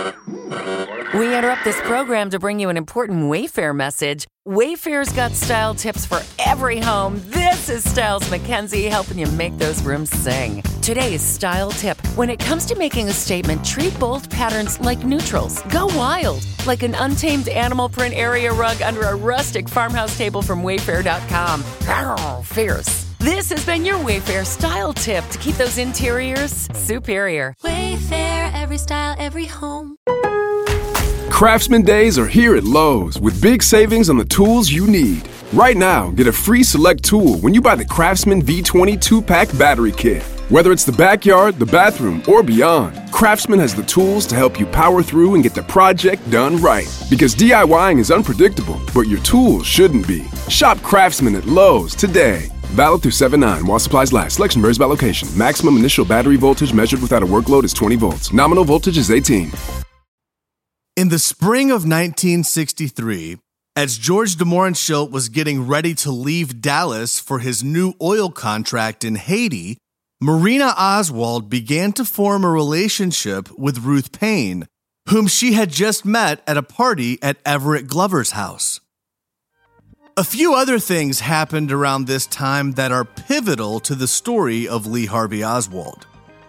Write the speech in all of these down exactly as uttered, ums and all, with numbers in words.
We interrupt this program to bring you an important Wayfair message. Wayfair's got style tips for every home. This is Styles McKenzie helping you make those rooms sing. Today's style tip. When it comes to making a statement, treat bold patterns like neutrals. Go wild, like an untamed animal print area rug under a rustic farmhouse table from Wayfair dot com. Arr, fierce. This has been your Wayfair style tip to keep those interiors superior. Wayfair, every style, every home. Craftsman Days are here at Lowe's with big savings on the tools you need. Right now, get a free select tool when you buy the Craftsman V twenty two-pack battery kit. Whether it's the backyard, the bathroom, or beyond, Craftsman has the tools to help you power through and get the project done right. Because DIYing is unpredictable, but your tools shouldn't be. Shop Craftsman at Lowe's today. Valid through seven nine while supplies last. Selection varies by location. Maximum initial battery voltage measured without a workload is twenty volts. Nominal voltage is eighteen. In the spring of nineteen sixty-three, as George de Mohrenschildt was getting ready to leave Dallas for his new oil contract in Haiti, Marina Oswald began to form a relationship with Ruth Paine, whom she had just met at a party at Everett Glover's house. A few other things happened around this time that are pivotal to the story of Lee Harvey Oswald.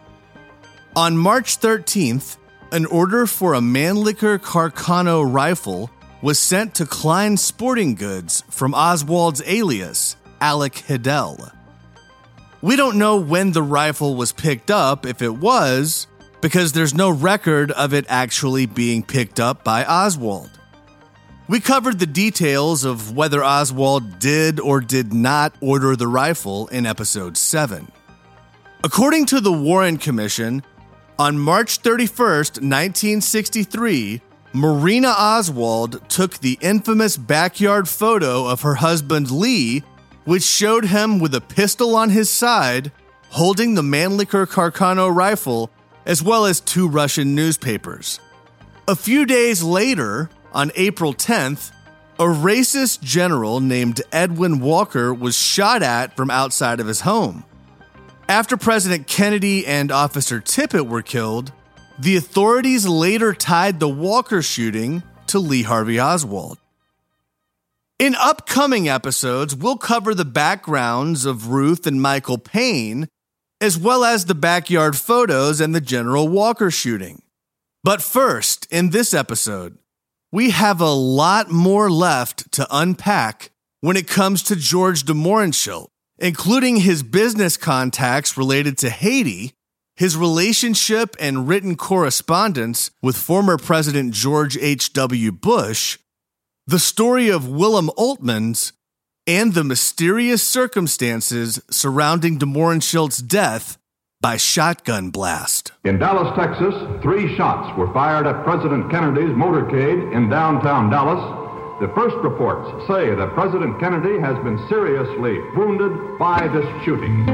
On March thirteenth, an order for a Mannlicher Carcano rifle was sent to Klein Sporting Goods from Oswald's alias, Alec Hidell. We don't know when the rifle was picked up, if it was, because there's no record of it actually being picked up by Oswald. We covered the details of whether Oswald did or did not order the rifle in episode seven. According to the Warren Commission, on March thirty-first, nineteen sixty-three, Marina Oswald took the infamous backyard photo of her husband Lee, which showed him with a pistol on his side, holding the Mannlicher Carcano rifle, as well as two Russian newspapers. A few days later, on April tenth, a racist general named Edwin Walker was shot at from outside of his home. After President Kennedy and Officer Tippit were killed, the authorities later tied the Walker shooting to Lee Harvey Oswald. In upcoming episodes, we'll cover the backgrounds of Ruth and Michael Paine, as well as the backyard photos and the General Walker shooting. But first, in this episode, we have a lot more left to unpack when it comes to George de Mohrenschildt, including his business contacts related to Haiti, his relationship and written correspondence with former President George H W. Bush, the story of Willem Oltmans, and the mysterious circumstances surrounding de Mohrenschildt's death by shotgun blast. In Dallas, Texas, three shots were fired at President Kennedy's motorcade in downtown Dallas. The first reports say that President Kennedy has been seriously wounded by this shooting.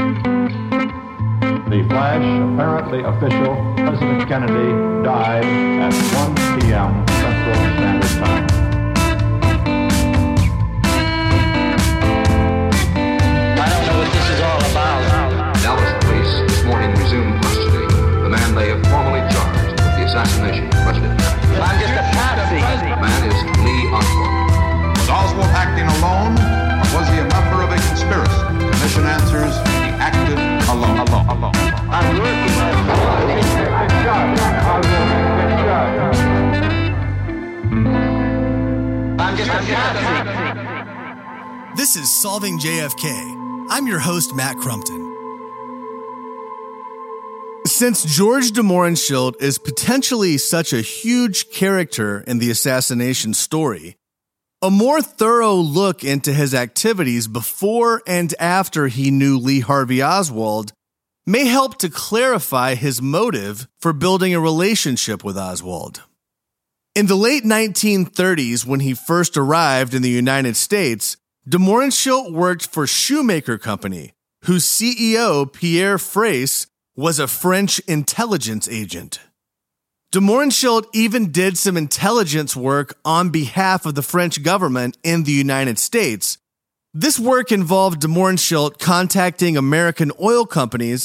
The flash, apparently official, President Kennedy died at one p.m. Central Standard Time. I don't know what this is all about. Dallas police this morning resumed questioning the man they have formally charged with the assassination of President Kennedy. I'm just a patsy. The man is Lee Oswald. Was Oswald acting alone, or was he a member of a conspiracy? Commission answers, he acted alone. Alone, alone. I'm working on I'm just a patsy. This is Solving J F K. I'm your host, Matt Crumpton. Since George de Mohrenschildt is potentially such a huge character in the assassination story, a more thorough look into his activities before and after he knew Lee Harvey Oswald may help to clarify his motive for building a relationship with Oswald. In the late nineteen thirties, when he first arrived in the United States, de Mohrenschildt worked for Shoemaker Company, whose C E O, Pierre Fraisse, was a French intelligence agent. De Mohrenschildt even did some intelligence work on behalf of the French government in the United States. This work involved de Mohrenschildt contacting American oil companies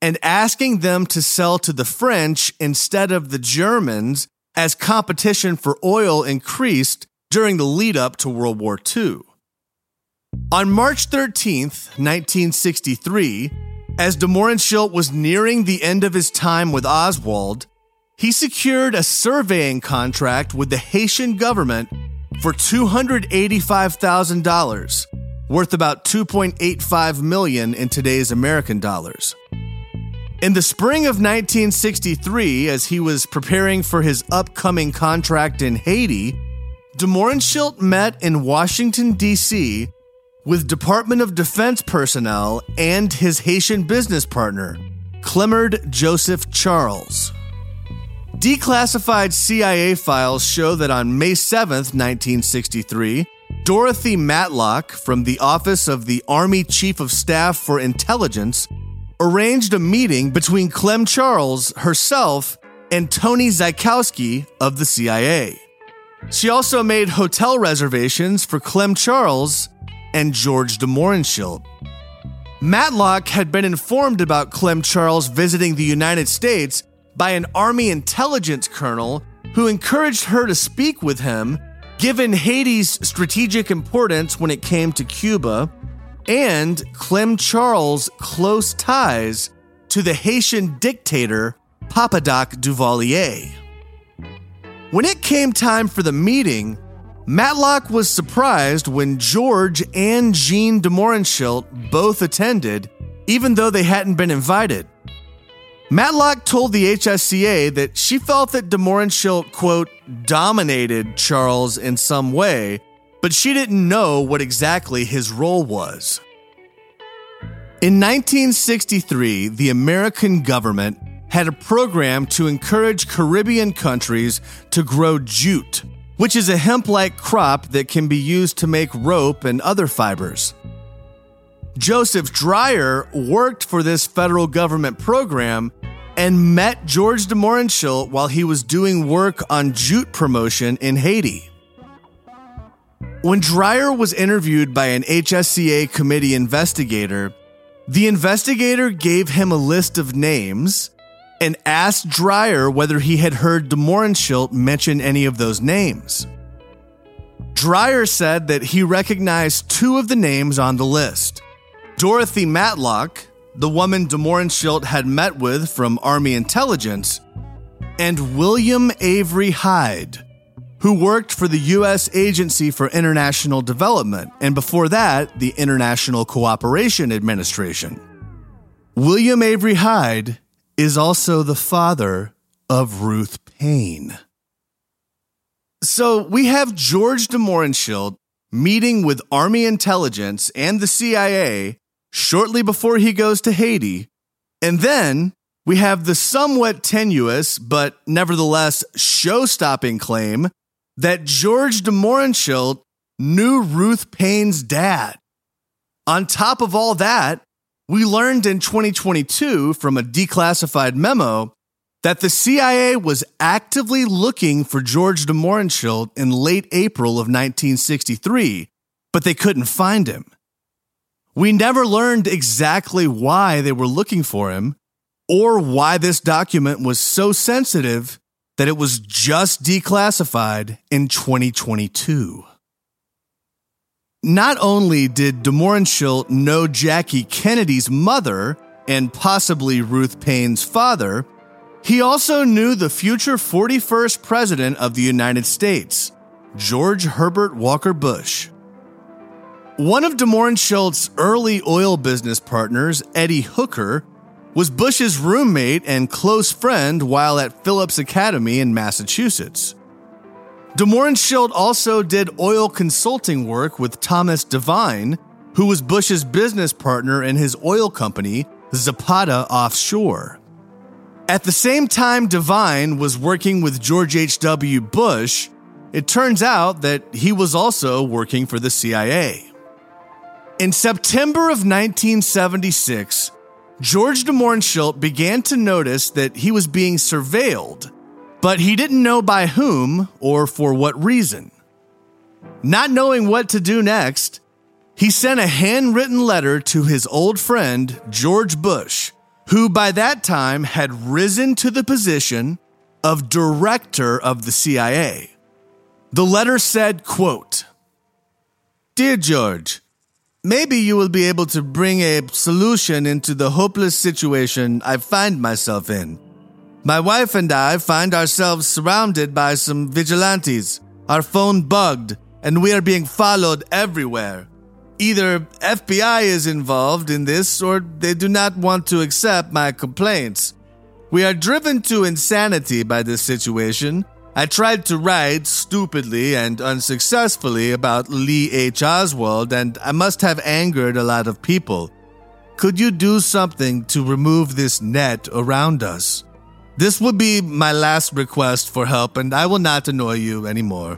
and asking them to sell to the French instead of the Germans as competition for oil increased during the lead up to World War Two. On March thirteenth, nineteen sixty-three, as de Mohrenschildt was nearing the end of his time with Oswald, he secured a surveying contract with the Haitian government for two hundred eighty-five thousand dollars, worth about two point eight five million dollars in today's American dollars. In the spring of nineteen sixty-three, as he was preparing for his upcoming contract in Haiti, de Mohrenschildt met in Washington, D C with Department of Defense personnel and his Haitian business partner, Clemard Joseph Charles. Declassified C I A files show that on May seventh, nineteen sixty-three, Dorothy Matlock from the Office of the Army Chief of Staff for Intelligence arranged a meeting between Clem Charles, herself, and Tony Zykowski of the C I A. She also made hotel reservations for Clem Charles and George de Mohrenschildt. Matlock had been informed about Clem Charles visiting the United States by an Army intelligence colonel who encouraged her to speak with him, given Haiti's strategic importance when it came to Cuba, and Clem Charles' close ties to the Haitian dictator Papadoc Duvalier. When it came time for the meeting, Matlock was surprised when George and Jean de Mohrenschildt both attended, even though they hadn't been invited. Matlock told the H S C A that she felt that de Mohrenschildt, quote, dominated Charles in some way, but she didn't know what exactly his role was. In nineteen sixty-three, the American government had a program to encourage Caribbean countries to grow jute, which is a hemp-like crop that can be used to make rope and other fibers. Joseph Dreyer worked for this federal government program and met George de Mohrenschildt while he was doing work on jute promotion in Haiti. When Dreyer was interviewed by an H S C A committee investigator, the investigator gave him a list of names and asked Dreyer whether he had heard de Mohrenschildt mention any of those names. Dreyer said that he recognized two of the names on the list: Dorothy Matlock, the woman de Mohrenschildt had met with from Army Intelligence, and William Avery Hyde, who worked for the U S Agency for International Development, and before that, the International Cooperation Administration. William Avery Hyde is also the father of Ruth Paine. So we have George de Mohrenschildt meeting with Army Intelligence and the C I A shortly before he goes to Haiti, and then we have the somewhat tenuous but nevertheless show-stopping claim that George de Mohrenschildt knew Ruth Paine's dad. On top of all that, we learned in twenty twenty-two from a declassified memo that the C I A was actively looking for George de Mohrenschildt in late April of nineteen sixty-three, but they couldn't find him. We never learned exactly why they were looking for him, or why this document was so sensitive that it was just declassified in twenty twenty-two. Not only did de Mohrenschildt know Jackie Kennedy's mother and possibly Ruth Paine's father, he also knew the future forty-first President of the United States, George Herbert Walker Bush. One of de Mohrenschildt's early oil business partners, Eddie Hooker, was Bush's roommate and close friend while at Phillips Academy in Massachusetts. De Mohrenschildt also did oil consulting work with Thomas Devine, who was Bush's business partner in his oil company, Zapata Offshore. At the same time Devine was working with George H W. Bush, it turns out that he was also working for the C I A. In September of nineteen seventy-six, George de Mohrenschildt began to notice that he was being surveilled, but he didn't know by whom or for what reason. Not knowing what to do next, he sent a handwritten letter to his old friend, George Bush, who by that time had risen to the position of director of the C I A. The letter said, quote, "Dear George, maybe you will be able to bring a solution into the hopeless situation I find myself in. My wife and I find ourselves surrounded by some vigilantes. Our phone bugged, and we are being followed everywhere. Either F B I is involved in this, or they do not want to accept my complaints. We are driven to insanity by this situation. I tried to write stupidly and unsuccessfully about Lee H. Oswald, and I must have angered a lot of people. Could you do something to remove this net around us? This would be my last request for help, and I will not annoy you anymore."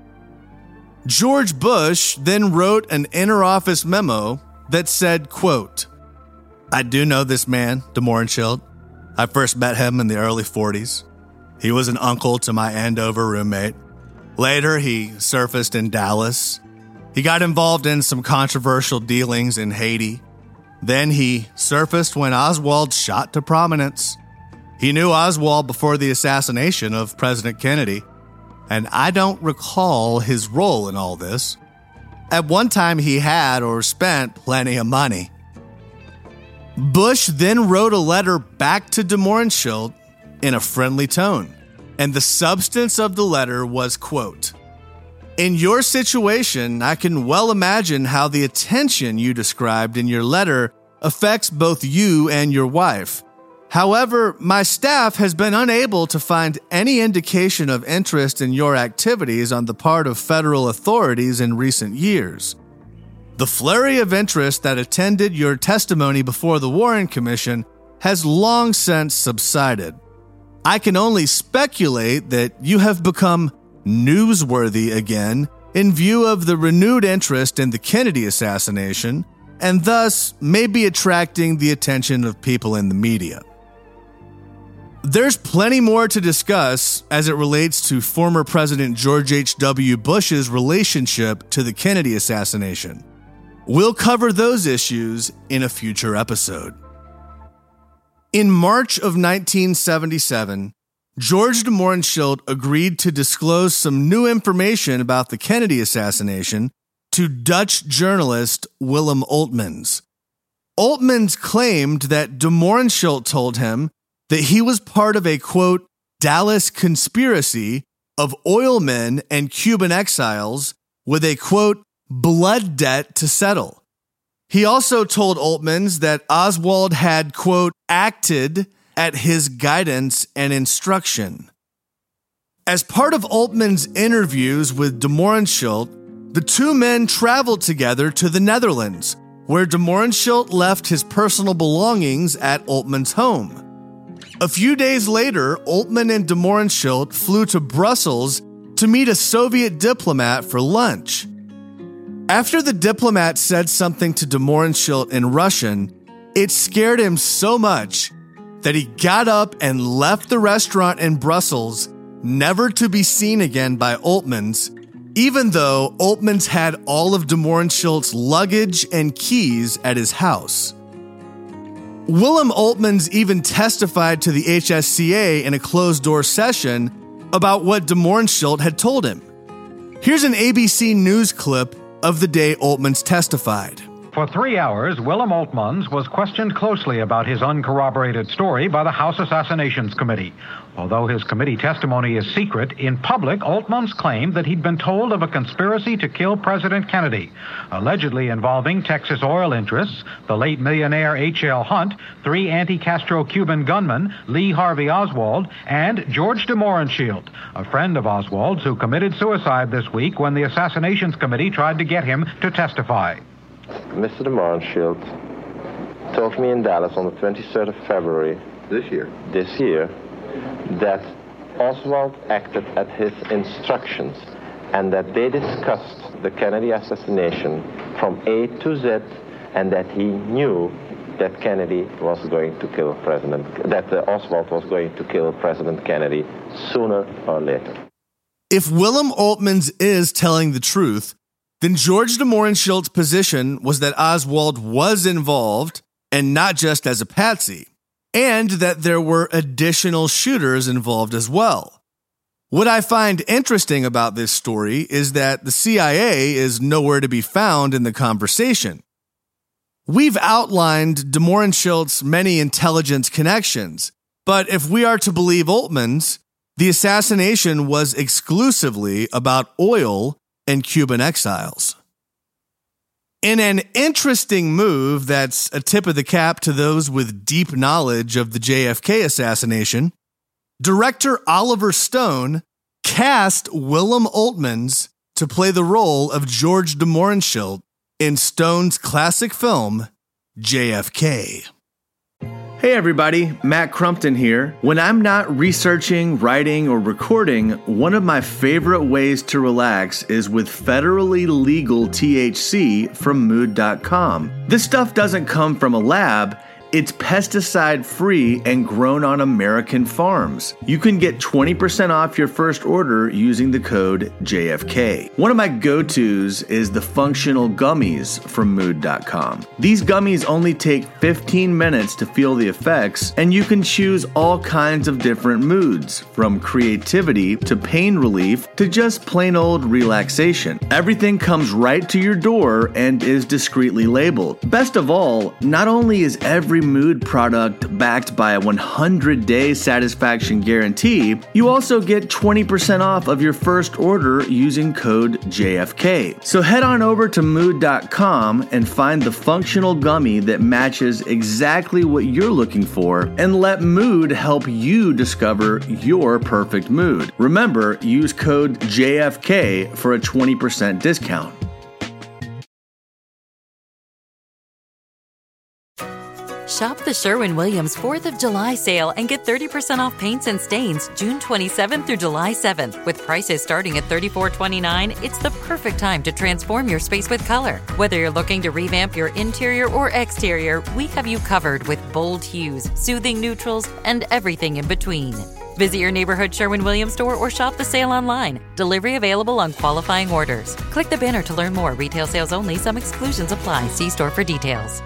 George Bush then wrote an inter-office memo that said, quote, "I do know this man, de Mohrenschildt. I first met him in the early forties. He was an uncle to my Andover roommate. Later, he surfaced in Dallas. He got involved in some controversial dealings in Haiti. Then he surfaced when Oswald shot to prominence. He knew Oswald before the assassination of President Kennedy, and I don't recall his role in all this. At one time, he had or spent plenty of money." Bush then wrote a letter back to de Mohrenschildt in a friendly tone, and the substance of the letter was, quote, "In your situation, I can well imagine how the attention you described in your letter affects both you and your wife. However, my staff has been unable to find any indication of interest in your activities on the part of federal authorities in recent years. The flurry of interest that attended your testimony before the Warren Commission has long since subsided. I can only speculate that you have become newsworthy again in view of the renewed interest in the Kennedy assassination, and thus may be attracting the attention of people in the media." There's plenty more to discuss as it relates to former President George H W. Bush's relationship to the Kennedy assassination. We'll cover those issues in a future episode. In March of nineteen seventy-seven, George de Mohrenschildt agreed to disclose some new information about the Kennedy assassination to Dutch journalist Willem Oltmans. Oltmans claimed that de Mohrenschildt told him that he was part of a, quote, Dallas conspiracy of oil men and Cuban exiles with a, quote, blood debt to settle. He also told Oltmans that Oswald had, quote, acted at his guidance and instruction. As part of Oltmans' interviews with de Mohrenschildt, the two men traveled together to the Netherlands, where de Mohrenschildt left his personal belongings at Oltmans' home. A few days later, Oltman and de Mohrenschildt flew to Brussels to meet a Soviet diplomat for lunch. After the diplomat said something to de Mohrenschildt in Russian, it scared him so much that he got up and left the restaurant in Brussels, never to be seen again by Oltmans, even though Oltmans had all of de Mohrenschildt's luggage and keys at his house. Willem Oltmans even testified to the H S C A in a closed-door session about what de Mohrenschildt had told him. Here's an A B C News clip of the day Oltmans testified. For three hours, Willem Oltmans was questioned closely about his uncorroborated story by the House Assassinations Committee. Although his committee testimony is secret, in public, Oltmans claimed that he'd been told of a conspiracy to kill President Kennedy, allegedly involving Texas oil interests, the late millionaire H L. Hunt, three anti-Castro Cuban gunmen, Lee Harvey Oswald, and George de Mohrenschildt, a friend of Oswald's who committed suicide this week when the Assassinations Committee tried to get him to testify. Mister de Mohrenschildt told me in Dallas on the twenty-third of February this year, this year, that Oswald acted at his instructions and that they discussed the Kennedy assassination from A to Z, and that he knew that Kennedy was going to kill President, that uh, Oswald was going to kill President Kennedy sooner or later. If Willem Oltmans is telling the truth, then George de Mohrenschildt's position was that Oswald was involved, and not just as a patsy. and that there were additional shooters involved as well. What I find interesting about this story is that the C I A is nowhere to be found in the conversation. We've outlined DeMorenschilt's many intelligence connections, but if we are to believe Oltmans, the assassination was exclusively about oil and Cuban exiles. In an interesting move that's a tip of the cap to those with deep knowledge of the J F K assassination, director Oliver Stone cast Willem Oltmans to play the role of George DeMorenschild in Stone's classic film, J F K. Hey everybody, Matt Crumpton here. When I'm not researching, writing, or recording, one of my favorite ways to relax is with federally legal T H C from mood dot com. This stuff doesn't come from a lab. It's pesticide-free and grown on American farms. You can get twenty percent off your first order using the code J F K. One of my go-tos is the functional gummies from mood dot com. These gummies only take fifteen minutes to feel the effects, and you can choose all kinds of different moods, from creativity to pain relief to just plain old relaxation. Everything comes right to your door and is discreetly labeled. Best of all, not only is every mood product backed by a one hundred day satisfaction guarantee, you also get twenty percent off of your first order using code J F K. So head on over to mood dot com and find the functional gummy that matches exactly what you're looking for, and let Mood help you discover your perfect mood. Remember, use code J F K for a twenty percent discount. Shop the Sherwin-Williams fourth of July sale and get thirty percent off paints and stains June twenty-seventh through July seventh. With prices starting at thirty-four twenty-nine, it's the perfect time to transform your space with color. Whether you're looking to revamp your interior or exterior, we have you covered with bold hues, soothing neutrals, and everything in between. Visit your neighborhood Sherwin-Williams store or shop the sale online. Delivery available on qualifying orders. Click the banner to learn more. Retail sales only. Some exclusions apply. See store for details.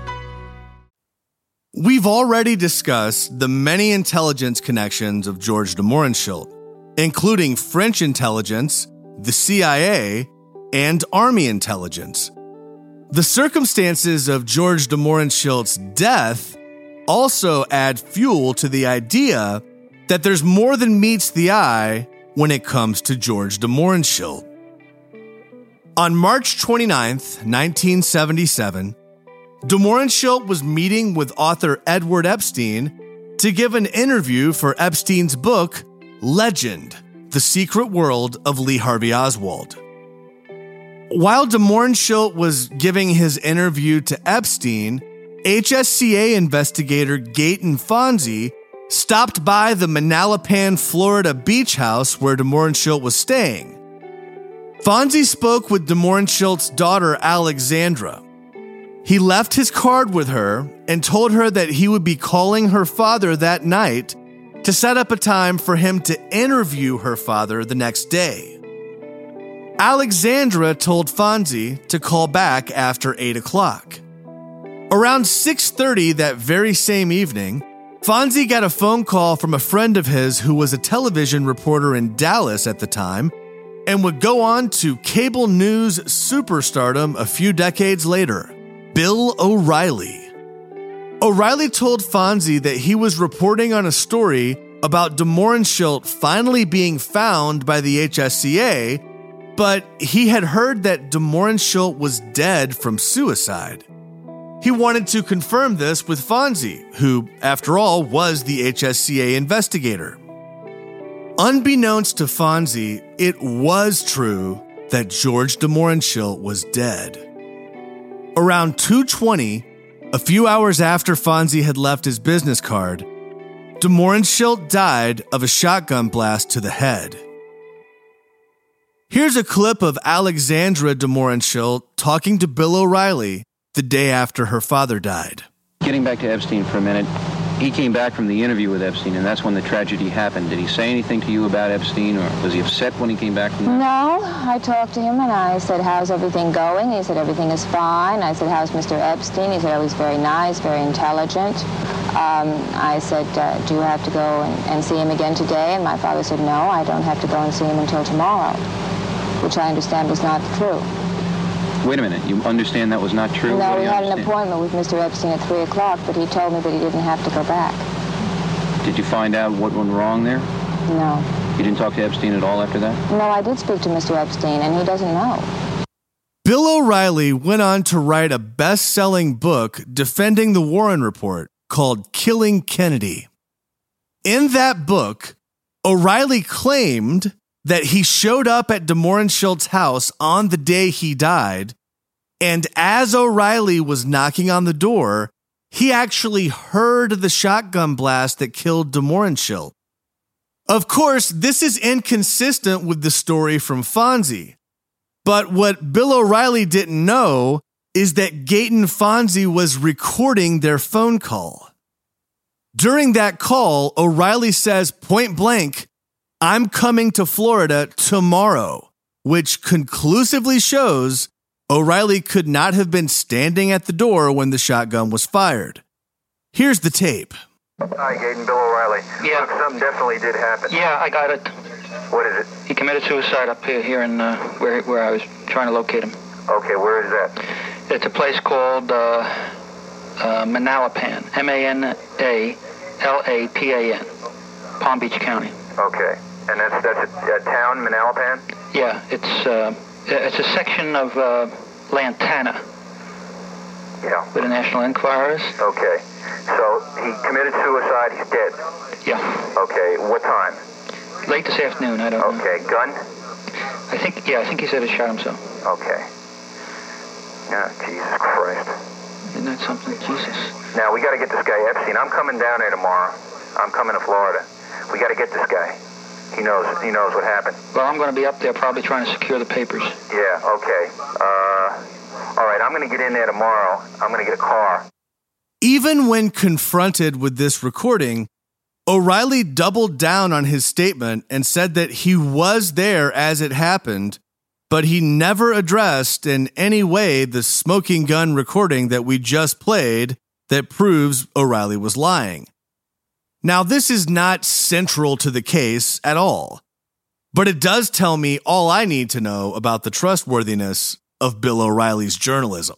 We've already discussed the many intelligence connections of George DeMorenschild, including French intelligence, the C I A, and Army intelligence. The circumstances of George DeMorenschild's death also add fuel to the idea that there's more than meets the eye when it comes to George DeMorenschild. On March twenty-ninth, nineteen seventy-seven, DeMorenschild was meeting with author Edward Epstein to give an interview for Epstein's book, Legend: The Secret World of Lee Harvey Oswald. While DeMorenschild was giving his interview to Epstein, H S C A investigator Gayton Fonzie stopped by the Manalapan, Florida beach house where DeMorenschild was staying. Fonzie spoke with DeMorenschild's daughter, Alexandra. He left his card with her and told her that he would be calling her father that night to set up a time for him to interview her father the next day. Alexandra told Fonzie to call back after eight o'clock. Around six thirty that very same evening, Fonzie got a phone call from a friend of his who was a television reporter in Dallas at the time and would go on to cable news superstardom a few decades later. Bill O'Reilly. O'Reilly told Fonzie that he was reporting on a story about DeMorenschild finally being found by the H S C A, but he had heard that DeMorenschild was dead from suicide. He wanted to confirm this with Fonzie, who, after all, was the H S C A investigator. Unbeknownst to Fonzie, it was true that George DeMorenschild was dead. Around two twenty, a few hours after Fonzie had left his business card, DeMorenschild died of a shotgun blast to the head. Here's a clip of Alexandra DeMorenschild talking to Bill O'Reilly the day after her father died. Getting back to Epstein for a minute, he came back from the interview with Epstein, and that's when the tragedy happened. Did he say anything to you about Epstein, or was he upset when he came back from that? No, I talked to him, and I said, how's everything going? He said, everything is fine. I said, how's Mister Epstein? He said, oh, he's very nice, very intelligent. Um, I said, uh, do you have to go and, and see him again today? And my father said, no, I don't have to go and see him until tomorrow, which I understand was not true. Wait a minute. You understand that was not true? No, we had understand? an appointment with Mister Epstein at three o'clock, but he told me that he didn't have to go back. Did you find out what went wrong there? No. You didn't talk to Epstein at all after that? No, I did speak to Mister Epstein, and he doesn't know. Bill O'Reilly went on to write a best-selling book defending the Warren Report called Killing Kennedy. In that book, O'Reilly claimed that he showed up at DeMorenschildt's house on the day he died, and as O'Reilly was knocking on the door, he actually heard the shotgun blast that killed DeMorenschild. Of course, this is inconsistent with the story from Fonzie. But what Bill O'Reilly didn't know is that Gaten Fonzie was recording their phone call. During that call, O'Reilly says point blank, "I'm coming to Florida tomorrow," which conclusively shows O'Reilly could not have been standing at the door when the shotgun was fired. Here's the tape. Hi, Gaten, Bill O'Reilly. Yeah. Look, something definitely did happen. Yeah, I got it. What is it? He committed suicide up here, here in uh, where where I was trying to locate him. Okay, where is that? It's a place called uh, uh, Manalapan. M A N A L A P A N. Palm Beach County. Okay, and that's that's a, a town, Manalapan? Yeah, it's uh, it's a section of uh, Lantana. Yeah. Where the National Enquirer is. Okay, so he committed suicide. He's dead. Yeah. Okay, what time? Late this afternoon, I don't know. Okay, gun? I think, yeah, I think he said he shot himself. Okay. Yeah, Jesus Christ. Isn't that something? Jesus. Now, we got to get this guy Epstein. I'm coming down there tomorrow. I'm coming to Florida. We got to get this guy. He knows, he knows what happened. Well, I'm going to be up there probably trying to secure the papers. Yeah, okay. Uh, all right, I'm going to get in there tomorrow. I'm going to get a car. Even when confronted with this recording, O'Reilly doubled down on his statement and said that he was there as it happened, but he never addressed in any way the smoking gun recording that we just played that proves O'Reilly was lying. Now, this is not central to the case at all, but it does tell me all I need to know about the trustworthiness of Bill O'Reilly's journalism.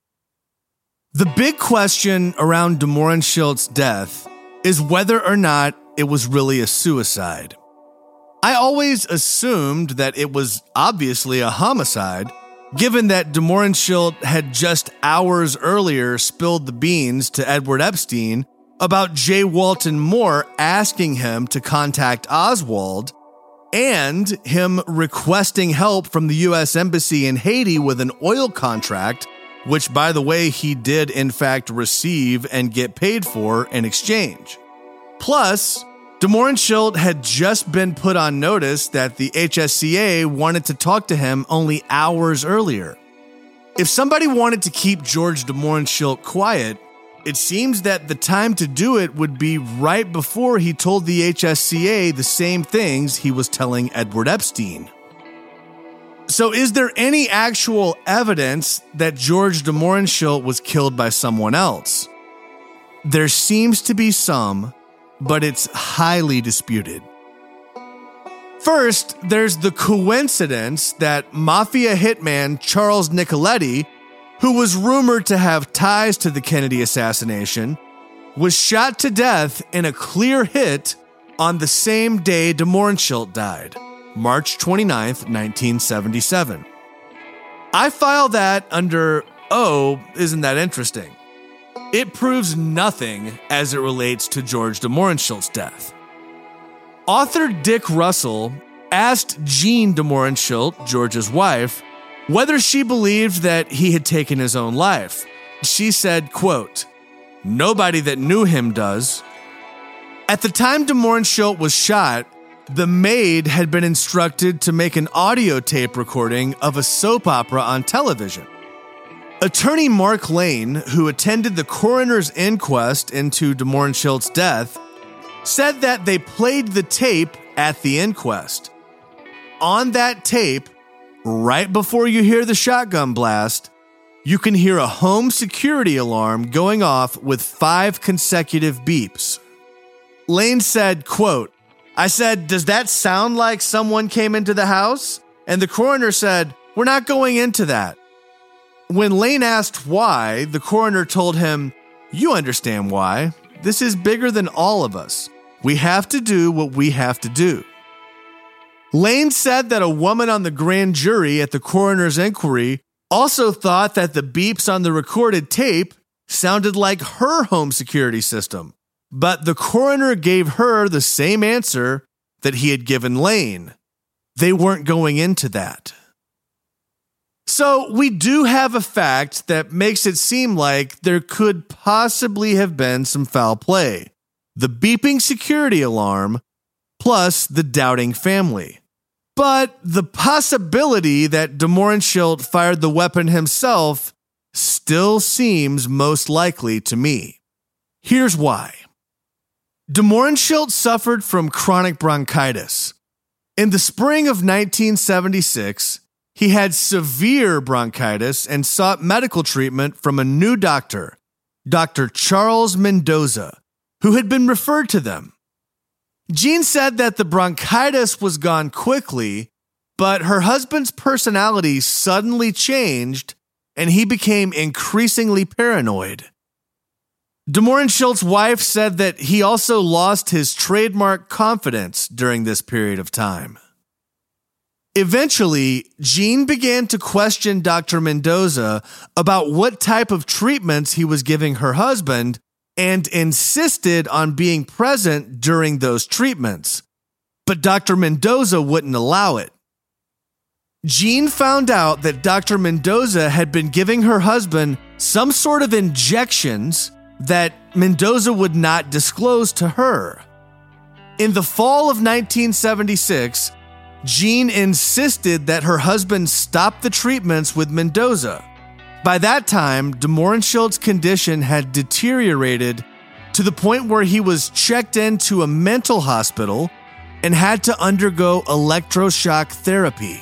The big question around DeMorenschildt's death is whether or not it was really a suicide. I always assumed that it was obviously a homicide, given that DeMorenschild had just hours earlier spilled the beans to Edward Epstein about J. Walton Moore asking him to contact Oswald and him requesting help from the U S Embassy in Haiti with an oil contract, which, by the way, he did in fact receive and get paid for in exchange. Plus, DeMorenschild had just been put on notice that the H S C A wanted to talk to him only hours earlier. If somebody wanted to keep George DeMorenschild quiet, it seems that the time to do it would be right before he told the H S C A the same things he was telling Edward Epstein. So is there any actual evidence that George DeMorenschild was killed by someone else? There seems to be some, but it's highly disputed. First, there's the coincidence that mafia hitman Charles Nicoletti, who was rumored to have ties to the Kennedy assassination, was shot to death in a clear hit on the same day DeMorenschild died, March twenty-ninth, nineteen seventy-seven. I file that under, oh, isn't that interesting? It proves nothing as it relates to George DeMorenschildt's death. Author Dick Russell asked Jean DeMorenschild, George's wife, whether she believed that he had taken his own life. She said, quote, "Nobody that knew him does." At the time DeMorenschild was shot, the maid had been instructed to make an audio tape recording of a soap opera on television. Attorney Mark Lane, who attended the coroner's inquest into DeMorenschildt's death, said that they played the tape at the inquest. On that tape, right before you hear the shotgun blast, you can hear a home security alarm going off with five consecutive beeps. Lane said, quote, "I said, does that sound like someone came into the house?" And the coroner said, "We're not going into that." When Lane asked why, the coroner told him, "You understand why. This is bigger than all of us. We have to do what we have to do." Lane said that a woman on the grand jury at the coroner's inquiry also thought that the beeps on the recorded tape sounded like her home security system, but the coroner gave her the same answer that he had given Lane. They weren't going into that. So we do have a fact that makes it seem like there could possibly have been some foul play. The beeping security alarm plus the doubting family. But the possibility that DeMorenshilt fired the weapon himself still seems most likely to me. Here's why. DeMorenshilt suffered from chronic bronchitis. In the spring of nineteen seventy-six, he had severe bronchitis and sought medical treatment from a new doctor, Doctor Charles Mendoza, who had been referred to them. Jean said that the bronchitis was gone quickly, but her husband's personality suddenly changed and he became increasingly paranoid. DeMorenshilt's wife said that he also lost his trademark confidence during this period of time. Eventually, Jean began to question Doctor Mendoza about what type of treatments he was giving her husband and insisted on being present during those treatments. But Doctor Mendoza wouldn't allow it. Jean found out that Doctor Mendoza had been giving her husband some sort of injections that Mendoza would not disclose to her. In the fall of nineteen seventy-six, Jean insisted that her husband stop the treatments with Mendoza. By that time, DeMorenshilt's condition had deteriorated to the point where he was checked into a mental hospital and had to undergo electroshock therapy.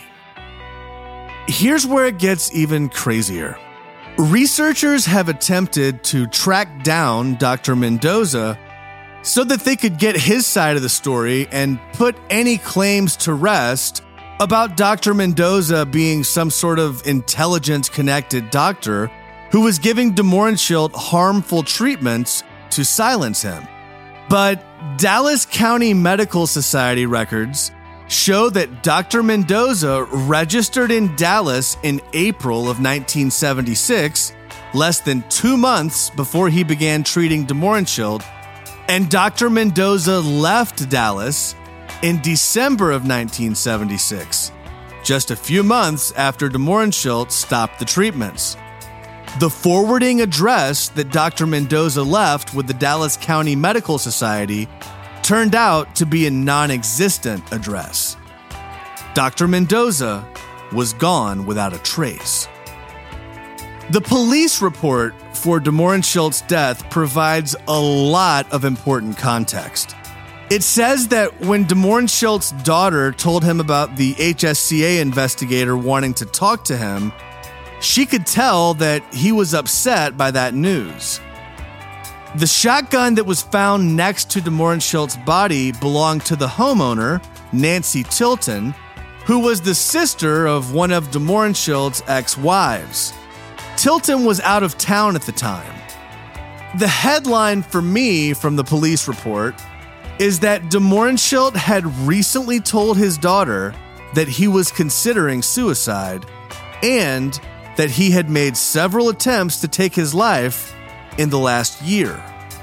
Here's where it gets even crazier. Researchers have attempted to track down Doctor Mendoza so that they could get his side of the story and put any claims to rest about Doctor Mendoza being some sort of intelligence-connected doctor who was giving DeMorenshilt harmful treatments to silence him. But Dallas County Medical Society records show that Doctor Mendoza registered in Dallas in April of nineteen seventy-six, less than two months before he began treating DeMorenshilt, and Doctor Mendoza left Dallas in December of nineteen seventy-six, just a few months after DeMorenshilt stopped the treatments. The forwarding address that Doctor Mendoza left with the Dallas County Medical Society turned out to be a non-existent address. Doctor Mendoza was gone without a trace. The police report for DeMorenshilt's death provides a lot of important context. It says that when DeMorenshilt's daughter told him about the H S C A investigator wanting to talk to him, she could tell that he was upset by that news. The shotgun that was found next to DeMorenshilt's body belonged to the homeowner, Nancy Tilton, who was the sister of one of DeMorenshilt's ex-wives. Tilton was out of town at the time. The headline for me from the police report is that DeMorenshilt had recently told his daughter that he was considering suicide and that he had made several attempts to take his life in the last year.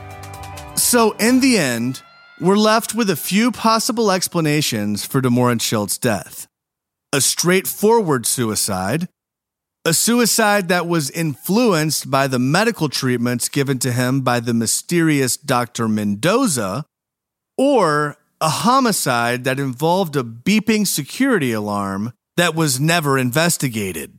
So in the end, we're left with a few possible explanations for DeMorenshilt's death. A straightforward suicide, a suicide that was influenced by the medical treatments given to him by the mysterious Doctor Mendoza, or a homicide that involved a beeping security alarm that was never investigated.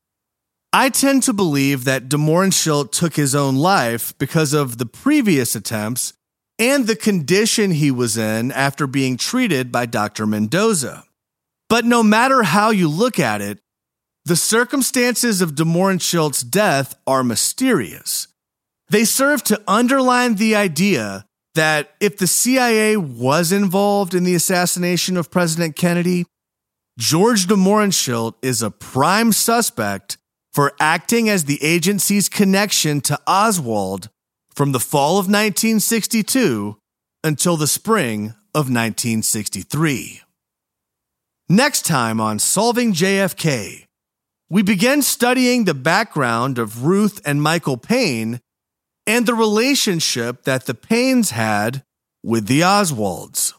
I tend to believe that DeMorenshilt took his own life because of the previous attempts and the condition he was in after being treated by Doctor Mendoza. But no matter how you look at it, The circumstances of DeMorenschilt's death are mysterious. They serve to underline the idea that if the C I A was involved in the assassination of President Kennedy, George DeMorenschilt is a prime suspect for acting as the agency's connection to Oswald from the fall of nineteen sixty-two until the spring of nineteen sixty-three. Next time on Solving J F K, we begin studying the background of Ruth and Michael Paine and the relationship that the Paines had with the Oswalds.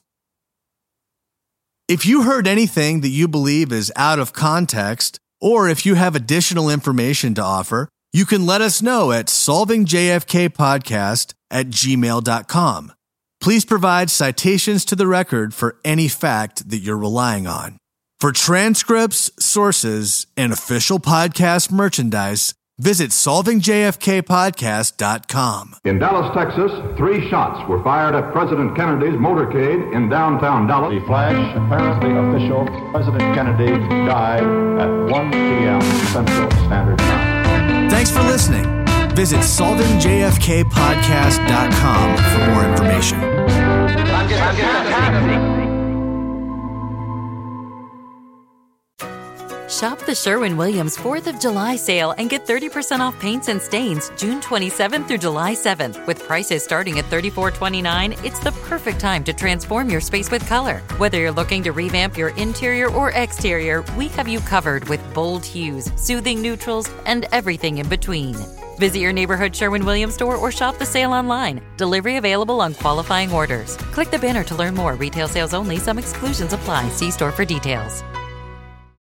If you heard anything that you believe is out of context, or if you have additional information to offer, you can let us know at solving j f k podcast at gmail dot com. Please provide citations to the record for any fact that you're relying on. For transcripts, sources, and official podcast merchandise, visit solving j f k podcast dot com. In Dallas, Texas, three shots were fired at President Kennedy's motorcade in downtown Dallas. The flash, apparently official, President Kennedy died at one p.m. Central Standard Time. Thanks for listening. Visit solving j f k podcast dot com for more information. I'm just, I'm just Shop the Sherwin-Williams fourth of July sale and get thirty percent off paints and stains June twenty-seventh through July seventh. With prices starting at thirty-four twenty-nine, it's the perfect time to transform your space with color. Whether you're looking to revamp your interior or exterior, we have you covered with bold hues, soothing neutrals, and everything in between. Visit your neighborhood Sherwin-Williams store or shop the sale online. Delivery available on qualifying orders. Click the banner to learn more. Retail sales only. Some exclusions apply. See store for details.